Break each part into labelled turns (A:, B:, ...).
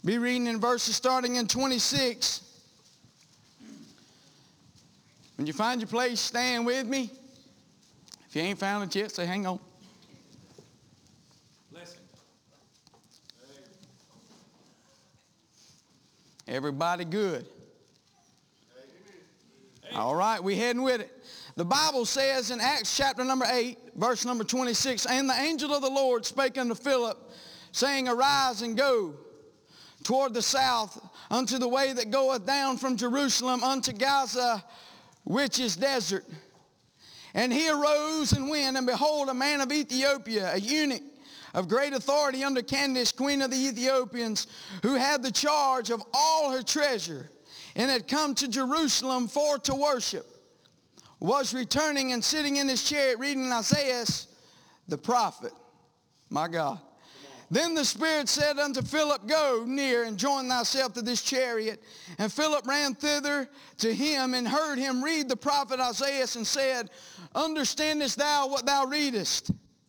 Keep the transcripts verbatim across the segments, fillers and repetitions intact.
A: Be reading in verses starting in twenty-six. When you find your place, stand with me. If you ain't found it yet, say, hang on.
B: Blessing.
A: Everybody good? All right, we heading with it. The Bible says in Acts chapter number eight, verse number twenty-six, and the angel of the Lord spake unto Philip, saying, arise and go toward the south unto the way that goeth down from Jerusalem unto Gaza, which is desert. And he arose and went, and behold, a man of Ethiopia, a eunuch of great authority under Candace, queen of the Ethiopians, who had the charge of all her treasure, and had come to Jerusalem for to worship, was returning and sitting in his chariot reading Isaiah the prophet. My God. Then the Spirit said unto Philip, go near and join thyself to this chariot. And Philip ran thither to him and heard him read the prophet Isaiah and said, understandest thou what thou readest?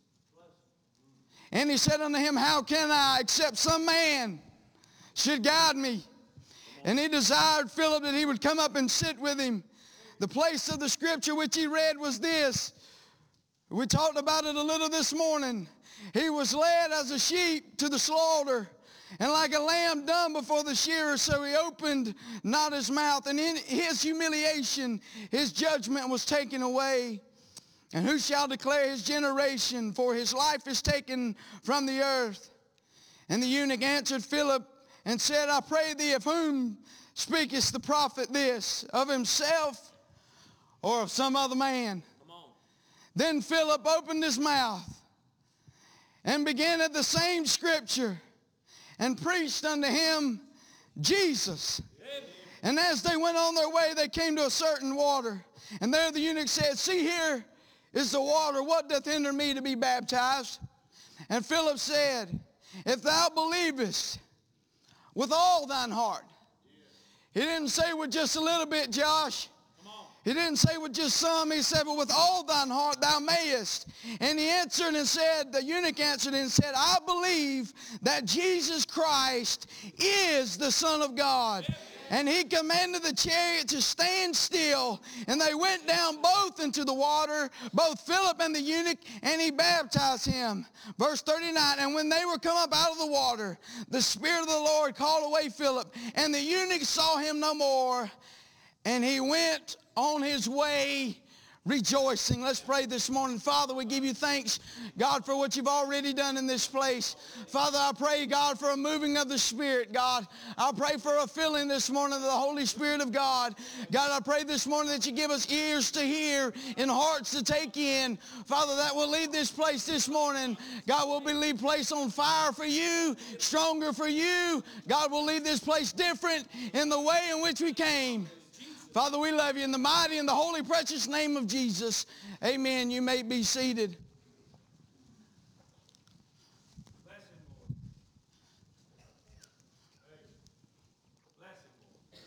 A: And he said unto him, how can I, except some man should guide me? And he desired Philip that he would come up and sit with him. The place of the scripture which he read was this. We talked about it a little this morning. He was led as a sheep to the slaughter, and like a lamb dumb before the shearer, so he opened not his mouth. And in his humiliation, his judgment was taken away. And who shall declare his generation? For his life is taken from the earth. And the eunuch answered Philip and said, I pray thee, of whom speakest the prophet this? Of himself or of some other man? Come on. Then Philip opened his mouth and began at the same scripture and preached unto him Jesus. Amen. And as they went on their way, they came to a certain water. And there the eunuch said, see, here is the water. What doth hinder me to be baptized? And Philip said, if thou believest with all thine heart. He didn't say with just a little bit, Josh. He didn't say with just some. He said, but with all thine heart thou mayest. And he answered and said, the eunuch answered and said, I believe that Jesus Christ is the Son of God. And he commanded the chariot to stand still. And they went down both into the water, both Philip and the eunuch, and he baptized him. Verse thirty-nine, and when they were come up out of the water, the Spirit of the Lord called away Philip, and the eunuch saw him no more. And he went on his way rejoicing. Let's pray this morning. Father, we give you thanks, God, for what you've already done in this place. Father, I pray, God, for a moving of the Spirit, God. I pray for a filling this morning of the Holy Spirit of God. God, I pray this morning that you give us ears to hear and hearts to take in. Father, that we'll leave this place this morning. God, we'll be leave place on fire for you, stronger for you. God, we'll leave this place different in the way in which we came. Father, we love you in the mighty and the holy, precious name of Jesus. Amen. You may be seated.
B: Bless him, Lord. Bless him,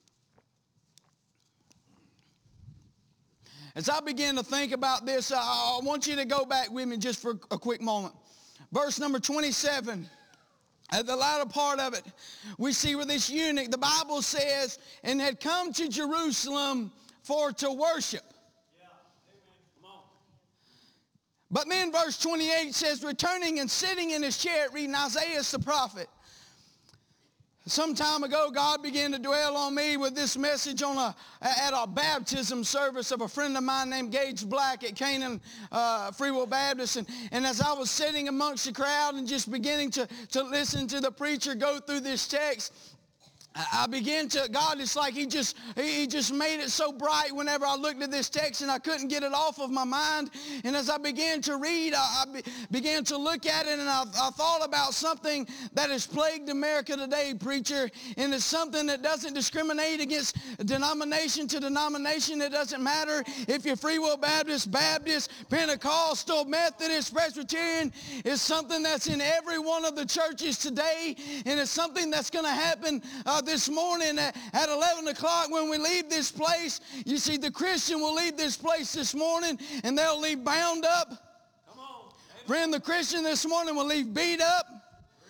B: Lord.
A: As I begin to think about this, I want you to go back with me just for a quick moment. Verse number twenty-seven. At the latter part of it, we see where this eunuch, the Bible says, and had come to Jerusalem for to worship.
B: Yeah. Amen. Come on.
A: But then verse twenty-eight says, returning and sitting in his chariot, reading Isaiah the prophet. Some time ago, God began to dwell on me with this message on a, at a baptism service of a friend of mine named Gage Black at Canaan uh, Free Will Baptist. And, and as I was sitting amongst the crowd and just beginning to, to listen to the preacher go through this text, I began to, God, it's like he just, he just made it so bright whenever I looked at this text, and I couldn't get it off of my mind. And as I began to read, I, I be, began to look at it, and I, I thought about something that has plagued America today, preacher. And it's something that doesn't discriminate against denomination to denomination. It doesn't matter if you're Free Will Baptist, Baptist, Pentecostal, Methodist, Presbyterian. It's something that's in every one of the churches today, and it's something that's going to happen uh, this morning at, at eleven o'clock when we leave this place. You see, the Christian will leave this place this morning, and they'll leave bound up.
B: Come on.
A: Friend, the Christian this morning will leave beat up.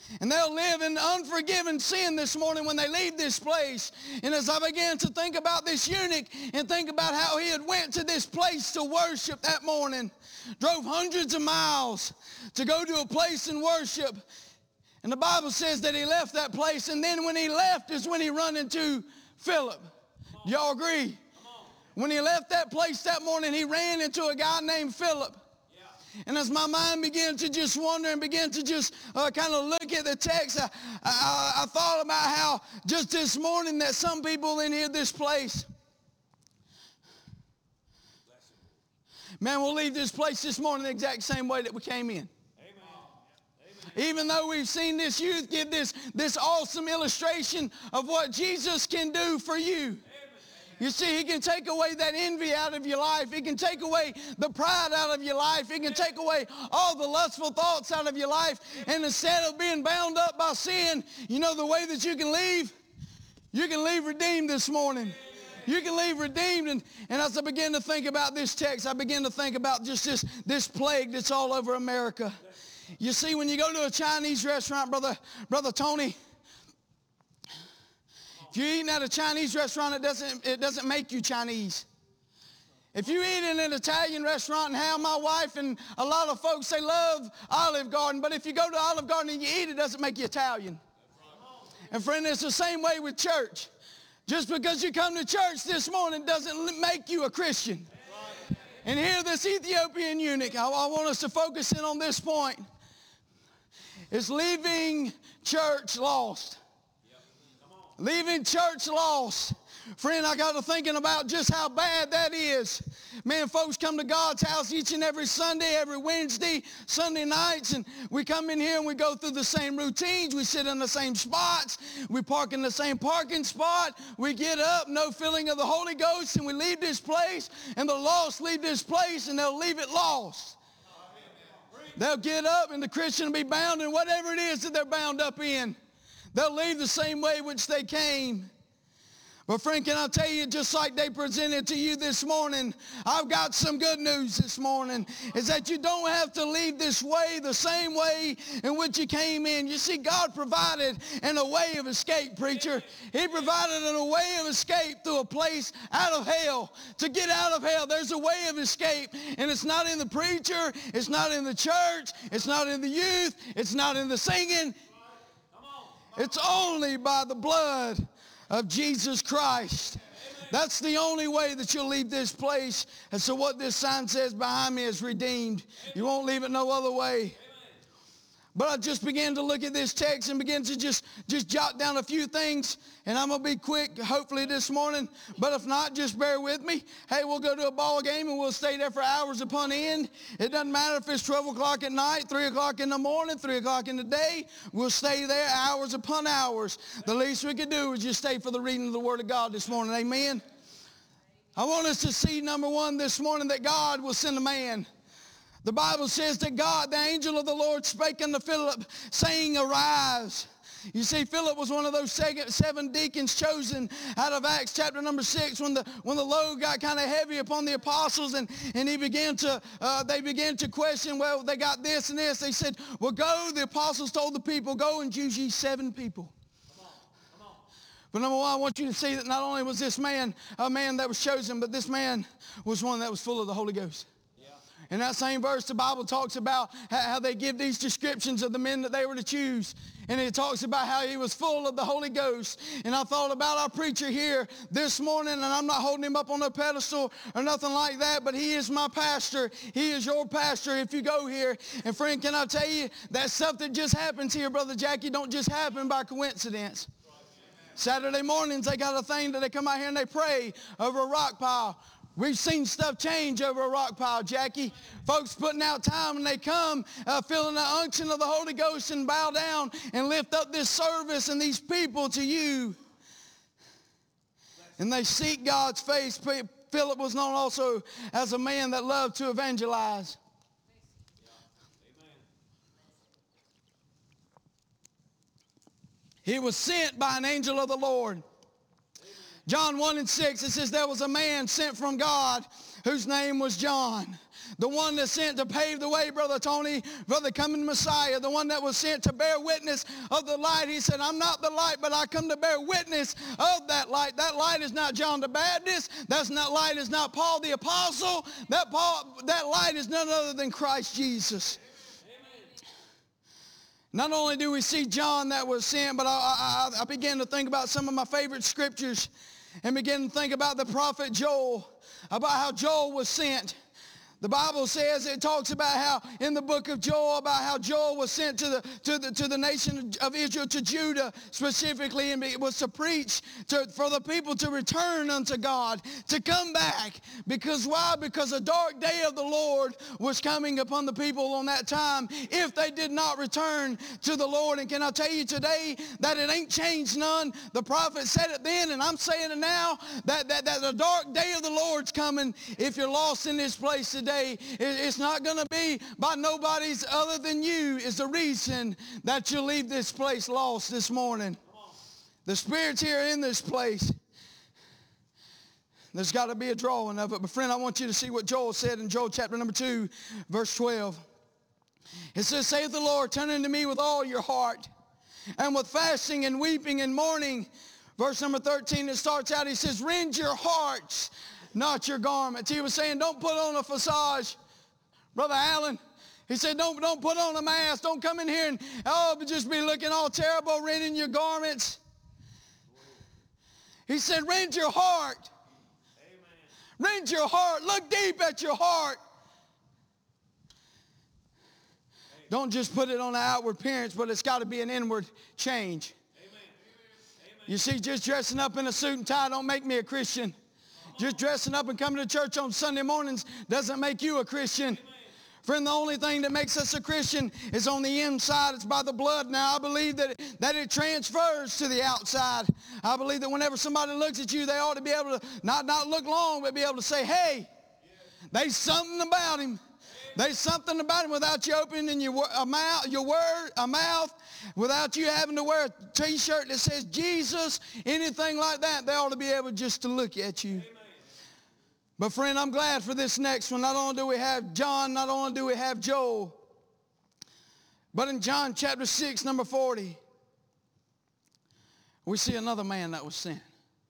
A: And they'll live in unforgiven sin this morning when they leave this place. And as I began to think about this eunuch and think about how he had went to this place to worship that morning, drove hundreds of miles to go to a place and worship. And the Bible says that he left that place, and then when he left is when he run into Philip. Do y'all agree? When he left that place that morning, he ran into a guy named Philip. And as my mind began to just wonder and began to just uh, kind of look at the text, I, I, I thought about how just this morning that some people in here, this place, man, we'll leave this place this morning the exact same way that we came in. Even though we've seen this youth give this, this awesome illustration of what Jesus can do for you. You see, he can take away that envy out of your life. He can take away the pride out of your life. He can take away all the lustful thoughts out of your life. And instead of being bound up by sin, you know the way that you can leave? You can leave redeemed this morning. You can leave redeemed. And, and as I begin to think about this text, I begin to think about just this, this plague that's all over America. You see, when you go to a Chinese restaurant, Brother, Brother Tony, if you're eating at a Chinese restaurant, it doesn't, it doesn't make you Chinese. If you eat in an Italian restaurant, and how my wife and a lot of folks, they love Olive Garden, but if you go to Olive Garden and you eat, it doesn't make you Italian. And friend, it's the same way with church. Just because you come to church this morning doesn't make you a Christian. And here, this Ethiopian eunuch, I, I want us to focus in on this point, is leaving church lost. Leaving church lost. Friend, I got to thinking about just how bad that is. Man, folks come to God's house each and every Sunday, every Wednesday, Sunday nights, and we come in here and we go through the same routines. We sit in the same spots. We park in the same parking spot. We get up, no filling of the Holy Ghost, and we leave this place, and the lost leave this place, and they'll leave it lost. They'll get up, and the Christian will be bound in whatever it is that they're bound up in. They'll leave the same way which they came. But friend, can I tell you, just like they presented to you this morning, I've got some good news this morning, is that you don't have to leave this way the same way in which you came in. You see, God provided in a way of escape, preacher. He provided in a way of escape through a place out of hell. To get out of hell, there's a way of escape, and it's not in the preacher, it's not in the church, it's not in the youth, it's not in the singing. It's only by the blood of Jesus Christ. That's the only way that you'll leave this place. And so what this sign says behind me is redeemed. You won't leave it no other way. But I just began to look at this text and begin to just, just jot down a few things. And I'm going to be quick, hopefully, this morning. But if not, just bear with me. Hey, we'll go to a ball game and we'll stay there for hours upon end. It doesn't matter if it's twelve o'clock at night, three o'clock in the morning, three o'clock in the day. We'll stay there hours upon hours. The least we can do is just stay for the reading of the Word of God this morning. Amen. I want us to see, number one, this morning, that God will send a man. The Bible says that God, the angel of the Lord, spake unto Philip, saying, arise. You see, Philip was one of those seven deacons chosen out of Acts chapter number six when the when the load got kind of heavy upon the apostles, and, and he began to, uh, they began to question, well, they got this and this. They said, well, go. The apostles told the people, go and choose ye seven people. Come on, come on. But number one, I want you to see that not only was this man a man that was chosen, but this man was one that was full of the Holy Ghost. In that same verse, the Bible talks about how they give these descriptions of the men that they were to choose. And it talks about how he was full of the Holy Ghost. And I thought about our preacher here this morning, and I'm not holding him up on a pedestal or nothing like that, but he is my pastor. He is your pastor if you go here. And friend, can I tell you, that stuff that just happens here, Brother Jackie, don't just happen by coincidence. Saturday mornings, they got a thing that they come out here and they pray over a rock pile. We've seen stuff change over a rock pile, Jackie. Folks putting out time and they come uh, feeling the unction of the Holy Ghost and bow down and lift up this service and these people to you. And they seek God's face. Philip was known also as a man that loved to evangelize. He was sent by an angel of the Lord. John one and six, it says there was a man sent from God whose name was John. The one that sent to pave the way, Brother Tony, for the coming Messiah. The one that was sent to bear witness of the light. He said, I'm not the light, but I come to bear witness of that light. That light is not John the Baptist. That light is not Paul the Apostle. That, Paul, that light is none other than Christ Jesus. Not only do we see John that was sent, but I, I, I began to think about some of my favorite scriptures and began to think about the prophet Joel, about how Joel was sent. The Bible says, it talks about how in the book of Joel, about how Joel was sent to the to the to the nation of Israel, to Judah specifically, and it was to preach to, for the people to return unto God, to come back. Because why? Because a dark day of the Lord was coming upon the people on that time if they did not return to the Lord. And can I tell you today that it ain't changed none? The prophet said it then, and I'm saying it now, that that, that the dark day of the Lord's coming if you're lost in this place today. It's not going to be by nobody's other than you is the reason that you leave this place lost this morning. The Spirit's here in this place. There's got to be a drawing of it. But friend, I want you to see what Joel said in Joel chapter number two, verse twelve. It says, saith the Lord, turn unto me with all your heart, and with fasting and weeping and mourning. Verse number thirteen, it starts out, he says, rend your hearts, not your garments. He was saying, don't put on a facade, Brother Allen. He said, don't, don't put on a mask. Don't come in here and, oh, but just be looking all terrible, rending your garments. He said, rend your heart. Amen. Rend your heart. Look deep at your heart. Amen. Don't just put it on the outward appearance, but it's got to be an inward change. Amen. Amen. You see, just dressing up in a suit and tie don't make me a Christian. Just dressing up and coming to church on Sunday mornings doesn't make you a Christian. Amen. Friend, the only thing that makes us a Christian is on the inside. It's by the blood. Now, I believe that it, that it transfers to the outside. I believe that whenever somebody looks at you, they ought to be able to not, not look long, but be able to say, hey, there's something about him. There's something about him without you opening your, a mouth, your word, a mouth, without you having to wear a T-shirt that says Jesus, anything like that. They ought to be able just to look at you. Amen. But friend, I'm glad for this next one. Not only do we have John, not only do we have Joel, but in John chapter six, number forty, we see another man that was sent.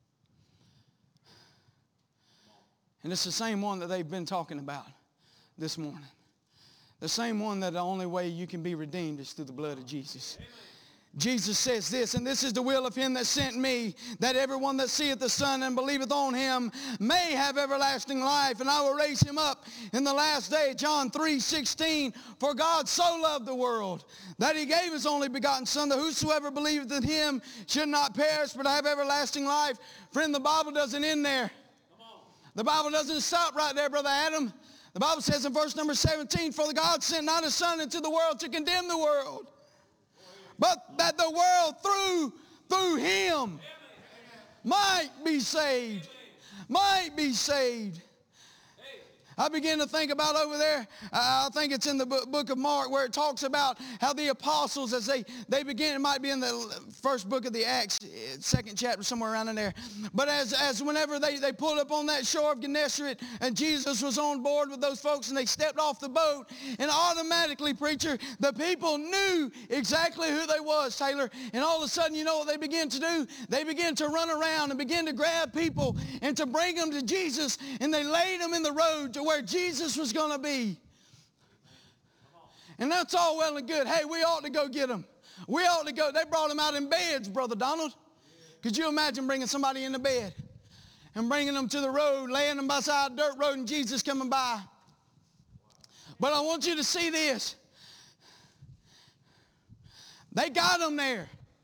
A: And it's the same one that they've been talking about this morning. The same one that the only way you can be redeemed is through the blood of Jesus. Amen. Jesus says this, and this is the will of him that sent me, that everyone that seeth the Son and believeth on him may have everlasting life, and I will raise him up in the last day. John three sixteen, for God so loved the world that he gave his only begotten Son, that whosoever believeth in him should not perish, but have everlasting life. Friend, the Bible doesn't end there. The Bible doesn't stop right there, Brother Adam. The Bible says in verse number seventeen, for God sent not his Son into the world to condemn the world, but that the world through, through him might be saved, might be saved. I begin to think about over there, uh, I think it's in the book of Mark where it talks about how the apostles, as they, they begin, it might be in the first book of the Acts, second chapter, somewhere around in there. But as, as whenever they, they pulled up on that shore of Gennesaret and Jesus was on board with those folks and they stepped off the boat, and automatically, preacher, the people knew exactly who they was, Taylor. And all of a sudden, you know what they began to do? They began to run around and begin to grab people and to bring them to Jesus, and they laid them in the road to where Jesus was going to be. And that's all well and good. Hey, we ought to go get them. We ought to go. They brought them out in beds, Brother Donald. Could you imagine bringing somebody in the bed and bringing them to the road, laying them beside a dirt road, and Jesus coming by? But I want you to see this. They got them there.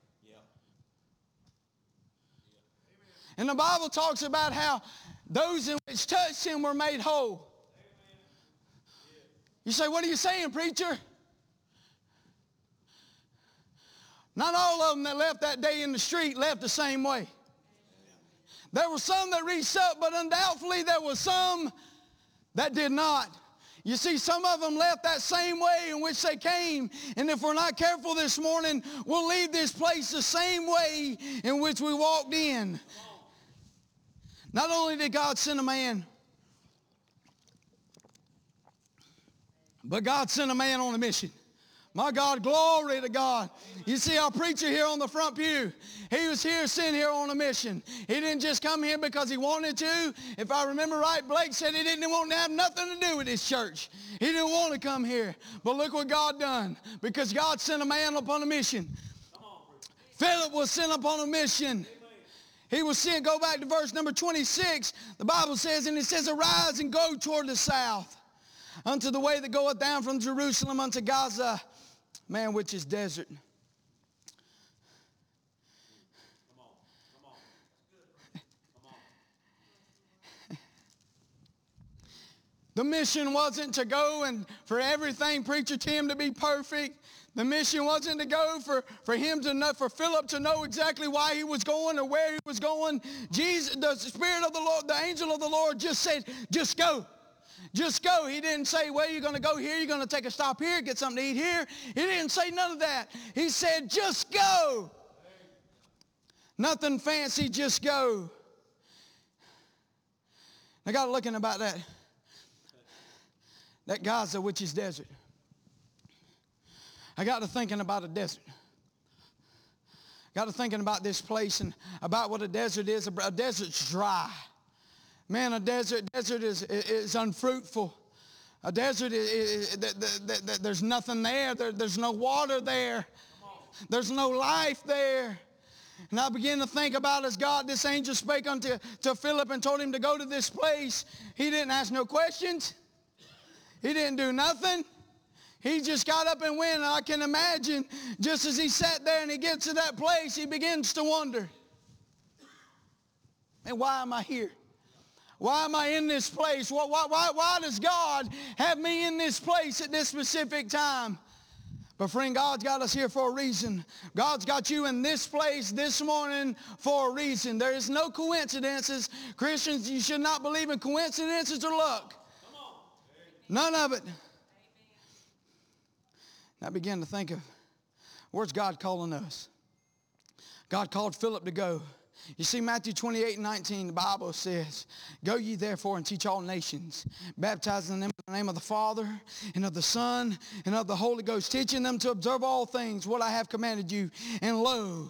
A: And the Bible talks about how those in which touched him were made whole. You say, what are you saying, preacher? Not all of them that left that day in the street left the same way. There were some that reached up, but undoubtedly there was some that did not. You see, some of them left that same way in which they came. And if we're not careful this morning, we'll leave this place the same way in which we walked in. Not only did God send a man, But God sent a man on a mission. My God, glory to God. You see our preacher here on the front pew. He was here, sent here on a mission. He didn't just come here because he wanted to. If I remember right, Blake said he didn't want to have nothing to do with his church. He didn't want to come here. But look what God done. Because God sent a man upon a mission. Philip was sent upon a mission. He was sent, go back to verse number twenty-six. The Bible says, and it says, arise and go toward the south, unto the way that goeth down from Jerusalem unto Gaza, man, which is desert.
B: Come on. Come on. Come on.
A: The mission wasn't to go and for everything, Preacher Tim, to be perfect. The mission wasn't to go for, for him to know, for Philip to know exactly why he was going or where he was going. Jesus, the Spirit of the Lord, the angel of the Lord just said, just go. Just go. He didn't say, well, you're going to go here, you're going to take a stop here, get something to eat here. He didn't say none of that. He said, just go. Nothing fancy, just go. I got looking about that. That Gaza, which is desert. I got to thinking about a desert. Got to thinking about this place and about what a desert is. A desert's dry. Man, a desert desert is, is unfruitful. A desert, is, is, is, is, there's nothing there. there. There's no water there. There's no life there. And I began to think about as God, this angel spake unto to Philip and told him to go to this place. He didn't ask no questions. He didn't do nothing. He just got up and went. And I can imagine just as he sat there and he gets to that place, he begins to wonder, man, why am I here? Why am I in this place? Why, why, why, why does God have me in this place at this specific time? But friend, God's got us here for a reason. God's got you in this place this morning for a reason. There is no coincidences. Christians, you should not believe in coincidences or luck. None of it. I began to think of, where's God calling us? God called Philip to go. You see, Matthew twenty-eight and nineteen, the Bible says, go ye therefore and teach all nations, baptizing them in the name of the Father and of the Son and of the Holy Ghost, teaching them to observe all things what I have commanded you. And lo,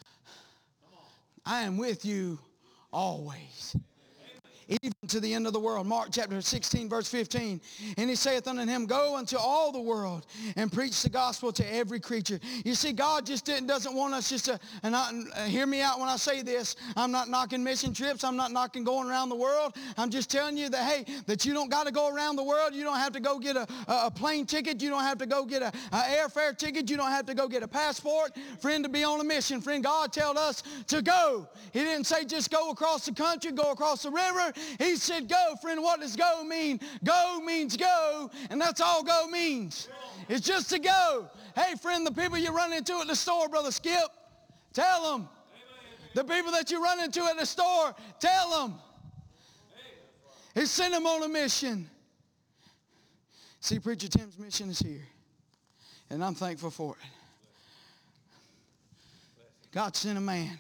A: I am with you always, even to the end of the world. Mark chapter sixteen, verse fifteen. And he saith unto him, go unto all the world and preach the gospel to every creature. You see, God just didn't, doesn't want us just to, and I, uh, hear me out when I say this. I'm not knocking mission trips. I'm not knocking going around the world. I'm just telling you that, hey, that you don't got to go around the world. You don't have to go get a, a plane ticket. You don't have to go get a, a airfare ticket. You don't have to go get a passport. Friend, to be on a mission. Friend, God told us to go. He didn't say just go across the country, go across the river. He said go. Friend, what does go mean? Go means go, and that's all go means. It's just to go. Hey, friend, the people you run into at the store, Brother Skip, tell them. The people that you run into at the store, tell them. He sent them on a mission. See, Preacher Tim's mission is here, and I'm thankful for it. God sent a man.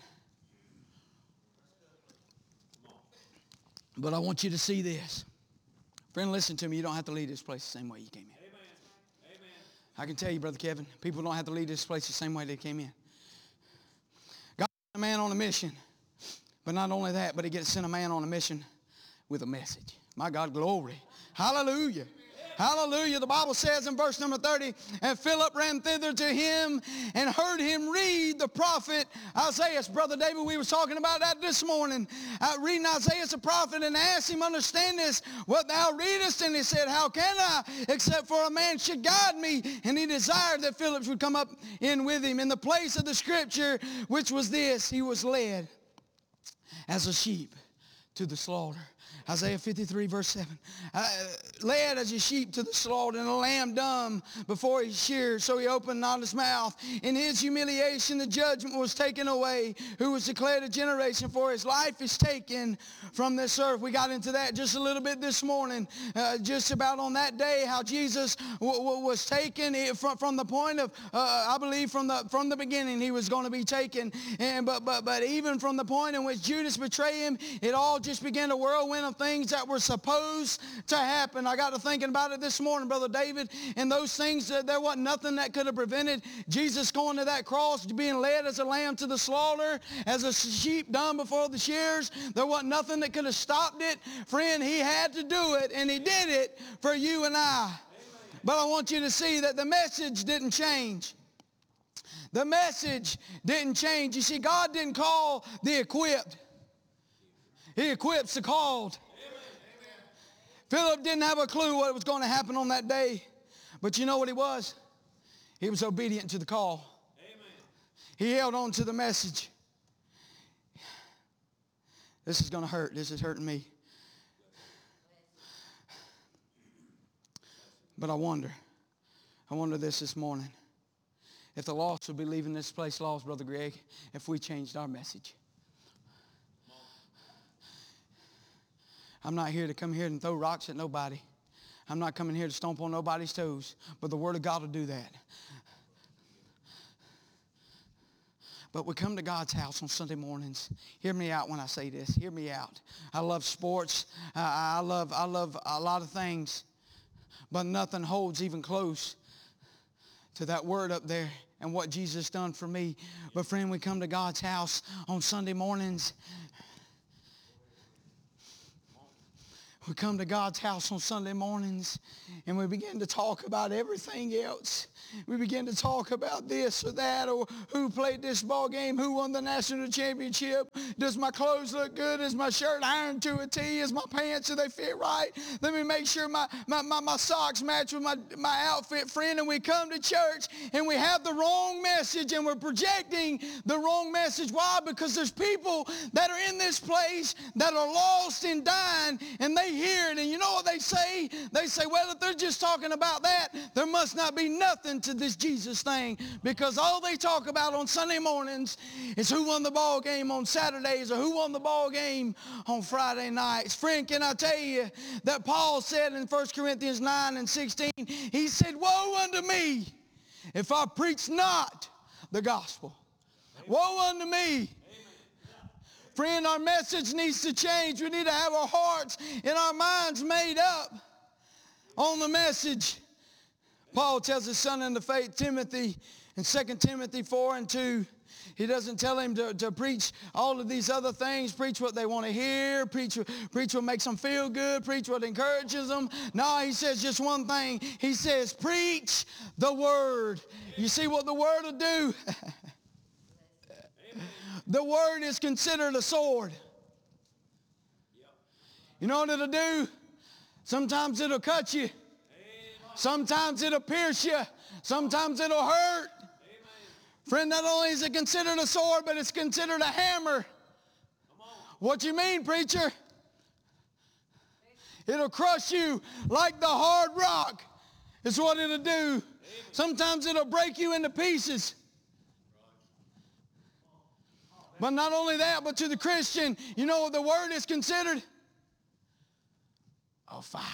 A: But I want you to see this. Friend, listen to me. You don't have to leave this place the same way you came in.
B: Amen. Amen.
A: I can tell you, Brother Kevin, people don't have to leave this place the same way they came in. God sent a man on a mission. But not only that, but he gets sent a man on a mission with a message. My God, glory. Hallelujah. Hallelujah. The Bible says in verse number thirty, and Philip ran thither to him and heard him read the prophet Isaiah. Brother David, we were talking about that this morning. Uh, reading Isaiah the prophet and asked him, understand this, what thou readest? And he said, how can I, except for a man should guide me? And he desired that Philip should come up in with him. In the place of the scripture, which was this, he was led as a sheep to the slaughter. Isaiah fifty-three, verse seven. Uh, led as a sheep to the slaughter, and a lamb dumb before he sheared, so he opened not his mouth. In his humiliation the judgment was taken away, who was declared a generation, for his life is taken from this earth. We got into that just a little bit this morning, uh, just about on that day, how Jesus w- w- was taken from, from the point of, uh, I believe from the from the beginning he was going to be taken, and but but but even from the point in which Judas betrayed him, it all just began to whirlwind whirlwind of things that were supposed to happen. I got to thinking about it this morning, Brother David, and those things, uh, there wasn't nothing that could have prevented Jesus going to that cross, being led as a lamb to the slaughter, as a sheep dumb before the shears. There wasn't nothing that could have stopped it. Friend, he had to do it, and he did it for you and I. Amen. But I want you to see that the message didn't change. The message didn't change. You see, God didn't call the equipped. He equips the called. Amen. Philip didn't have a clue what was going to happen on that day. But you know what he was? He was obedient to the call. Amen. He held on to the message. This is going to hurt. This is hurting me. But I wonder. I wonder this this morning. If the lost would be leaving this place lost, Brother Greg, if we changed our message. I'm not here to come here and throw rocks at nobody. I'm not coming here to stomp on nobody's toes. But the Word of God will do that. But we come to God's house on Sunday mornings. Hear me out when I say this. Hear me out. I love sports. Uh, I love I love a lot of things. But nothing holds even close to that word up there and what Jesus done for me. But friend, we come to God's house on Sunday mornings. We come to God's house on Sunday mornings and we begin to talk about everything else. We begin to talk about this or that, or who played this ball game, who won the national championship. Does my clothes look good? Is my shirt ironed to a T? Is my pants, do they fit right? Let me make sure my, my, my, my socks match with my, my outfit, friend. And we come to church and we have the wrong message and we're projecting the wrong message. Why? Because there's people that are in this place that are lost and dying, and they hear it. And you know what they say? They say, well, if they're just talking about that, there must not be nothing to this Jesus thing, because all they talk about on Sunday mornings is who won the ball game on Saturdays or who won the ball game on Friday nights. Friend, can I tell you that Paul said in First Corinthians nine and sixteen, he said, woe unto me if I preach not the gospel. Woe unto me. Friend, our message needs to change. We need to have our hearts and our minds made up on the message. Paul tells his son in the faith, Timothy, in Second Timothy four and two, he doesn't tell him to, to preach all of these other things, preach what they want to hear, preach, preach what makes them feel good, preach what encourages them. No, he says just one thing. He says, preach the word. You see what the word will do? The word is considered a sword. You know what it'll do? Sometimes it'll cut you. Sometimes it'll pierce you. Sometimes it'll hurt. Friend, not only is it considered a sword, but it's considered a hammer. What you mean, preacher? It'll crush you like the hard rock is what it'll do. Sometimes it'll break you into pieces. But not only that, but to the Christian, you know what the word is considered? A fire.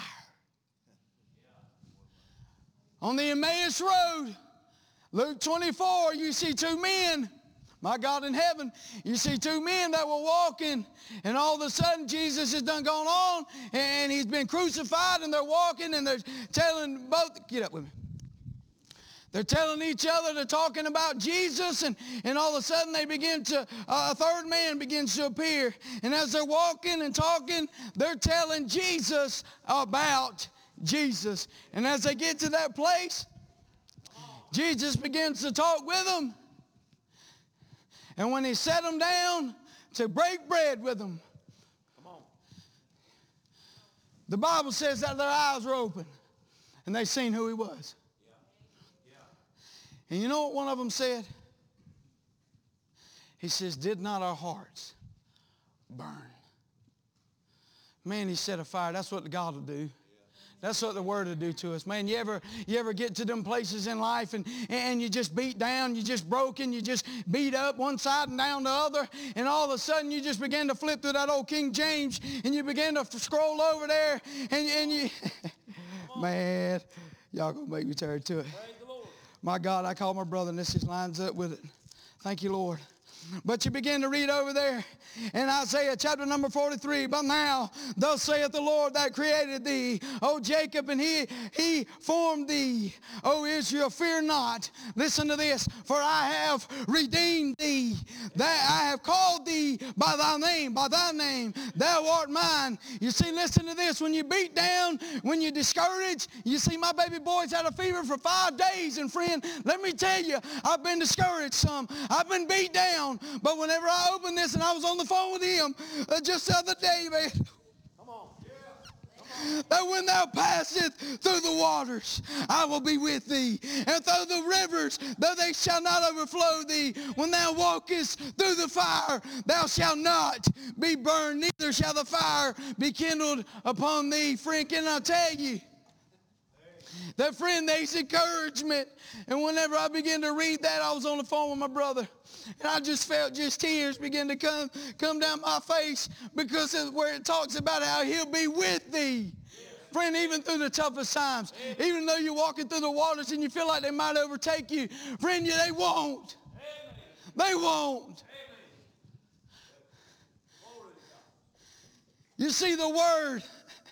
A: On the Emmaus Road, Luke twenty-four, you see two men, my God in heaven, you see two men that were walking, and all of a sudden Jesus has done gone on, and he's been crucified, and they're walking, and they're telling both, get up with me. They're telling each other, they're talking about Jesus, and, and all of a sudden they begin to, uh, a third man begins to appear. And as they're walking and talking, they're telling Jesus about Jesus. And as they get to that place, Jesus begins to talk with them. And when he set them down to break bread with them, the Bible says that their eyes were open and they seen who he was. And you know what one of them said? He says, did not our hearts burn? Man, he set a fire. That's what God will do. That's what the word will do to us. Man, you ever you ever get to them places in life and, and you just beat down, you just broken, you just beat up one side and down the other, and all of a sudden you just begin to flip through that old King James and you begin to scroll over there and, and you, man, y'all gonna make me turn to it. My God, I call my brother, and this just lines up with it. Thank you, Lord. But you begin to read over there in Isaiah chapter number forty-three. But now, thus saith the Lord that created thee, O Jacob, and he, he formed thee. O Israel, fear not. Listen to this. For I have redeemed thee. That I have called thee by thy name, by thy name. Thou art mine. You see, listen to this. When you beat down, when you're discouraged, you see my baby boy's had a fever for five days. And friend, let me tell you, I've been discouraged some. I've been beat down. But whenever I opened this and I was on the phone with him uh, just the other day, man,
B: Come on. Yeah. Come on.
A: that when thou passest through the waters, I will be with thee. And through the rivers, though they shall not overflow thee. When thou walkest through the fire, thou shalt not be burned, neither shall the fire be kindled upon thee. Friend, can I tell you? That friend, there's encouragement. And whenever I began to read that, I was on the phone with my brother. And I just felt just tears begin to come, come down my face because it's where it talks about how he'll be with thee. Friend, even through the toughest times, even though you're walking through the waters and you feel like they might overtake you, friend, you, they won't. They won't. You see, the word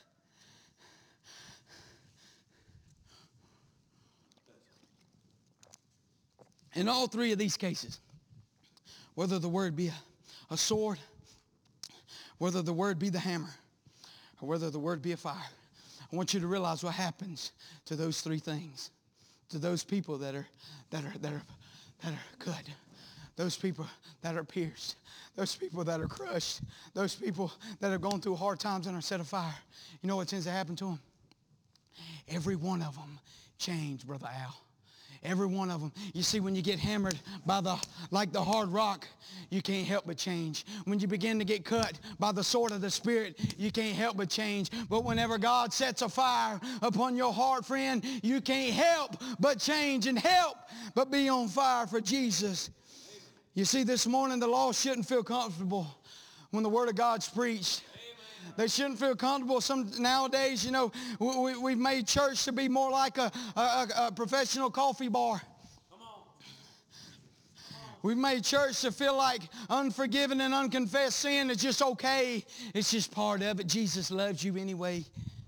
A: in all three of these cases, whether the word be a, a sword, whether the word be the hammer, or whether the word be a fire, I want you to realize what happens to those three things, to those people that are that are that are that are good, those people that are pierced, those people that are crushed, those people that have gone through hard times and are set afire. You know what tends to happen to them? Every one of them changed, Brother Al. Every one of them. You see, when you get hammered by the, like the hard rock, you can't help but change. When you begin to get cut by the sword of the Spirit, you can't help but change. But whenever God sets a fire upon your heart, friend, you can't help but change and help but be on fire for Jesus. You see, this morning, the lost shouldn't feel comfortable when the Word of God's preached. They shouldn't feel comfortable. Some nowadays, you know, we, we've made church to be more like a, a, a professional coffee bar.
B: Come on.
A: We've made church to feel like unforgiven and unconfessed sin is just okay. It's just part of it. Jesus loves you anyway.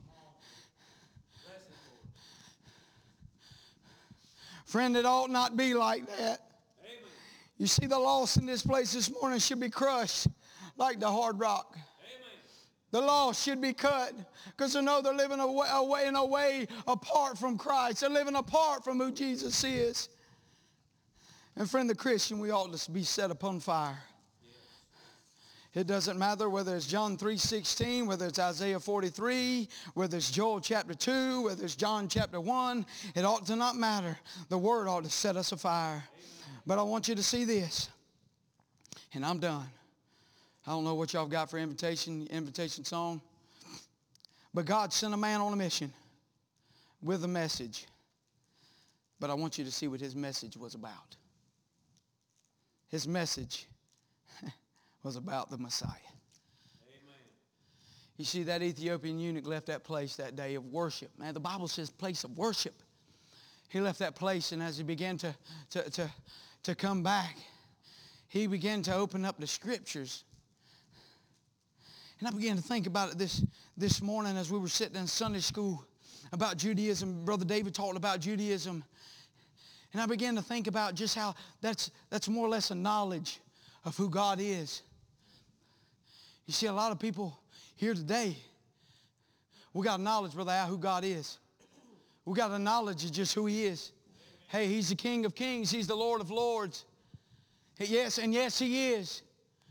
A: Friend, it ought not be like that.
B: Amen.
A: You see, the lost in this place this morning should be crushed like the hard rock. The lost should be cut because they know they're living away, away in a way apart from Christ. They're living apart from who Jesus is. And friend, the Christian, we ought to be set upon fire. It doesn't matter whether it's John three sixteen, whether it's Isaiah forty-three, whether it's Joel chapter two, whether it's John chapter one. It ought to not matter. The Word ought to set us afire. But I want you to see this, and I'm done. I don't know what y'all got for invitation, invitation song. But God sent a man on a mission with a message. But I want you to see what his message was about. His message was about the Messiah.
B: Amen.
A: You see, that Ethiopian eunuch left that place that day of worship. Man, the Bible says place of worship. He left that place, and as he began to, to, to, to come back, he began to open up the Scriptures. And I began to think about it this, this morning as we were sitting in Sunday school about Judaism. Brother David talked about Judaism. And I began to think about just how that's, that's more or less a knowledge of who God is. You see, a lot of people here today, we got a knowledge, Brother Al, who God is. We got a knowledge of just who He is. Hey, He's the King of Kings. He's the Lord of Lords. Yes, and yes, He is.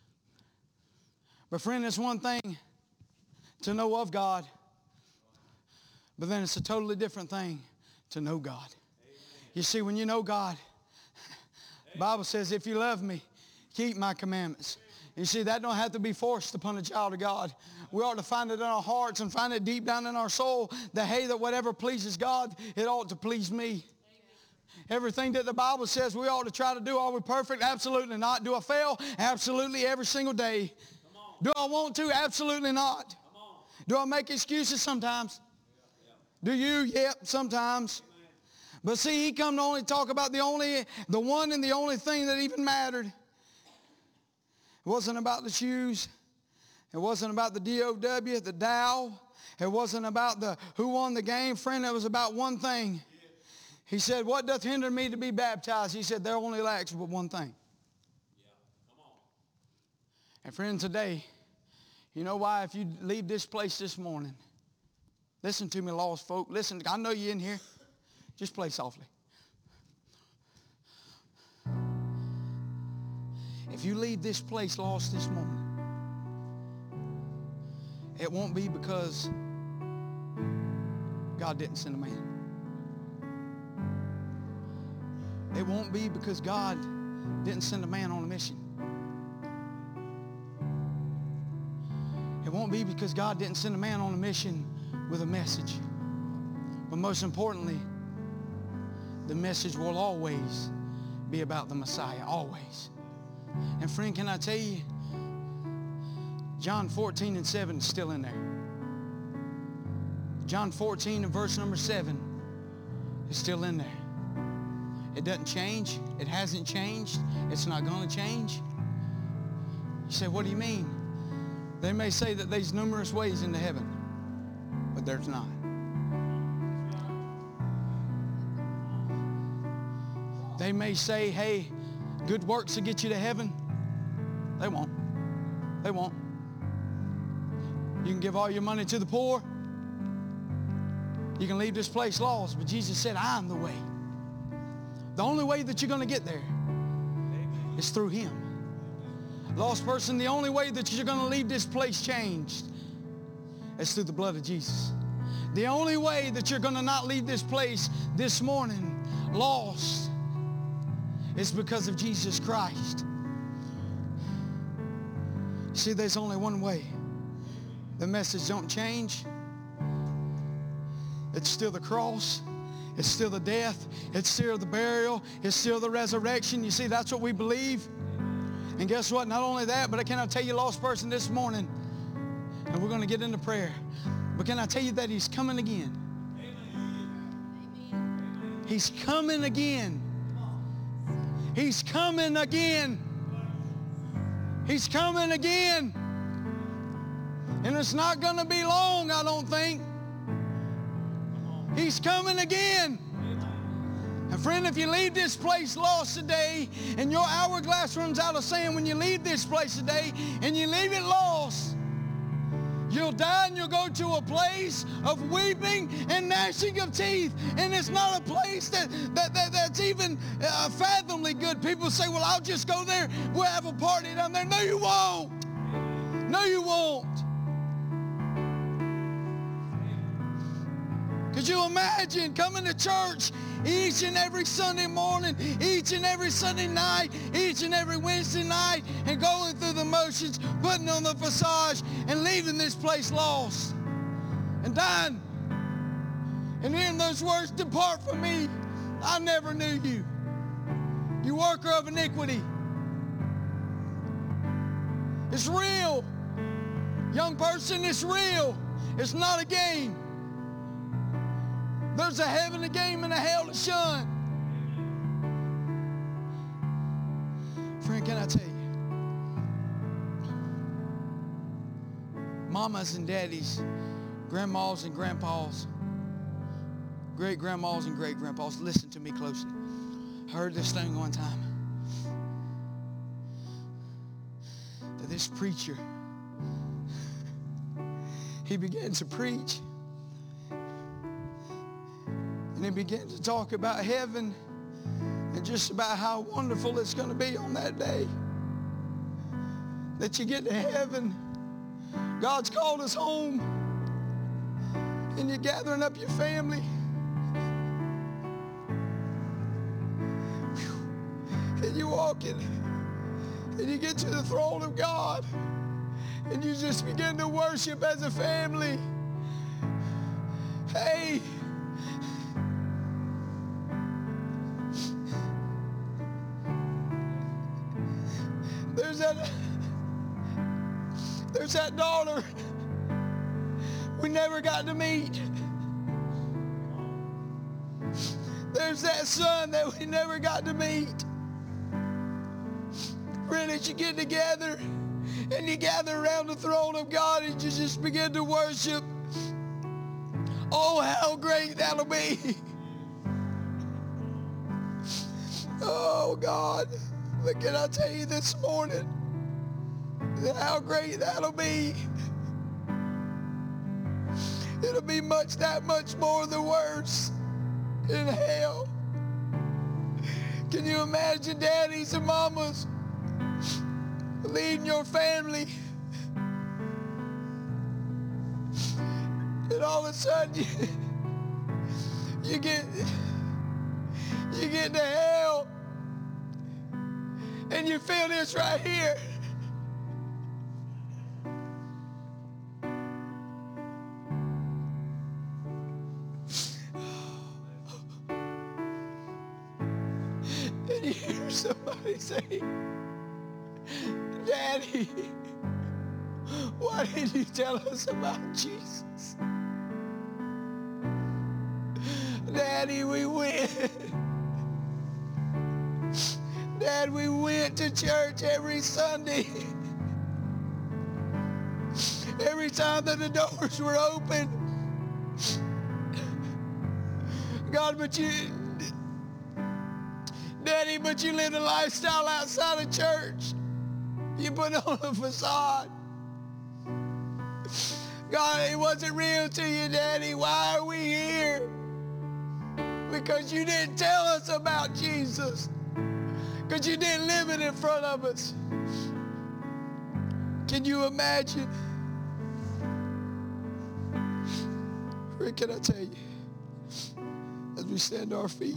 A: But friend, it's one thing to know of God, but then it's a totally different thing to know God. Amen. You see, when you know God, the Bible says, if you love me, keep my commandments. You see, that don't have to be forced upon a child of God. We ought to find it in our hearts and find it deep down in our soul that, hey, that whatever pleases God, it ought to please me. Everything that the Bible says we ought to try to do, are we perfect? Absolutely not. Do I fail? Absolutely every single day. Do I want to? Absolutely not. Do I make excuses sometimes? Do you? Yep, sometimes. But see, he come to only talk about the only, the one and the only thing that even mattered. It wasn't about the shoes. It wasn't about the D O W, the Dow. It wasn't about the who won the game. Friend, it was about one thing. He said, what doth hinder me to be baptized? He said, there only lacks but one thing.
B: Yeah. Come on.
A: And friend, today, you know why? If you leave this place this morning, listen to me, lost folk. Listen, I know you're in here. Just play softly. If you leave this place lost this morning, it won't be because God didn't send a man. It won't be because God didn't send a man on a mission. It won't be because God didn't send a man on a mission with a message. But most importantly, the message will always be about the Messiah, always. And friend, can I tell you, John fourteen and seven is still in there. John fourteen and verse number seven is still in there. It doesn't change. It hasn't changed. It's not going to change. You say, what do you mean? They may say that there's numerous ways into heaven, but there's not. They may say, hey, good works will get you to heaven. They won't. They won't. You can give all your money to the poor. You can leave this place lost, but Jesus said, I am the way. The only way that you're going to get there is through him. Lost person, the only way that you're going to leave this place changed is through the blood of Jesus. The only way that you're going to not leave this place this morning lost is because of Jesus Christ. See, there's only one way. The message don't change. It's still the cross. It's still the death. It's still the burial. It's still the resurrection. You see, that's what we believe. And guess what? Not only that, but can I tell you, lost person, this morning, and we're going to get into prayer, but can I tell you that he's coming again? He's coming again. He's coming again. He's coming again. And it's not going to be long, I don't think. He's coming again. And friend, if you leave this place lost today and your hourglass runs out of sand, when you leave this place today and you leave it lost, you'll die and you'll go to a place of weeping and gnashing of teeth. And it's not a place that, that, that that's even uh, fathomably good. People say, well, I'll just go there. We'll have a party down there. No, you won't. No, you won't. Could you imagine coming to church each and every Sunday morning, each and every Sunday night, each and every Wednesday night, and going through the motions, putting on the facade, and leaving this place lost and dying, and hearing those words, depart from me, I never knew you, you worker of iniquity. It's real. Young person, it's real. It's not a game. There's a heaven to game and a hell to shun. Friend, can I tell you? Mamas and daddies, grandmas and grandpas, great-grandmas and great-grandpas, listen to me closely. I heard this thing one time. That this preacher, he began to preach. And he began to talk about heaven and just about how wonderful it's going to be on that day. That you get to heaven. God's called us home. And you're gathering up your family. And you're walking. And you get to the throne of God. And you just begin to worship as a family. Hey. There's that, there's that daughter we never got to meet. There's that son that we never got to meet. Friend, as you get together and you gather around the throne of God and you just begin to worship, oh, how great that'll be. Oh, God, but can I tell you this morning how great that'll be? It'll be much, that much more than worse in hell. Can you imagine daddies and mamas leading your family, and all of a sudden you, you get you get to hell and you feel this right here. And you hear somebody say, Daddy, why didn't you tell us about Jesus? Daddy, we went. Dad, we went to church every Sunday. Every time that the doors were open. God, but you, Daddy, but you lived a lifestyle outside of church. You put on a facade. God, it wasn't real to you, Daddy. Why are we here? Because you didn't tell us about Jesus. Because you didn't live it in front of us. Can you imagine? Friend, can I tell you, as we stand to our feet,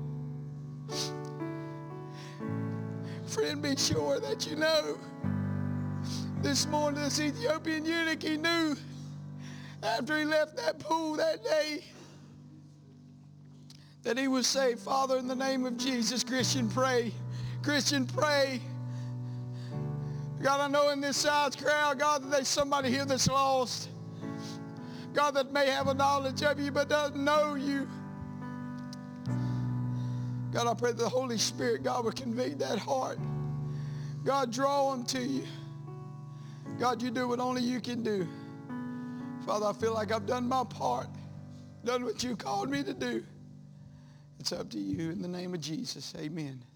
A: friend, be sure that you know this morning this Ethiopian eunuch, he knew after he left that pool that day that he was saved. Father, in the name of Jesus, Christian, pray. Christian, pray. God, I know in this size crowd, God, that there's somebody here that's lost. God, that may have a knowledge of you but doesn't know you. God, I pray that the Holy Spirit, God, will convict that heart. God, draw them to you. God, you do what only you can do. Father, I feel like I've done my part, done what you called me to do. It's up to you in the name of Jesus. Amen.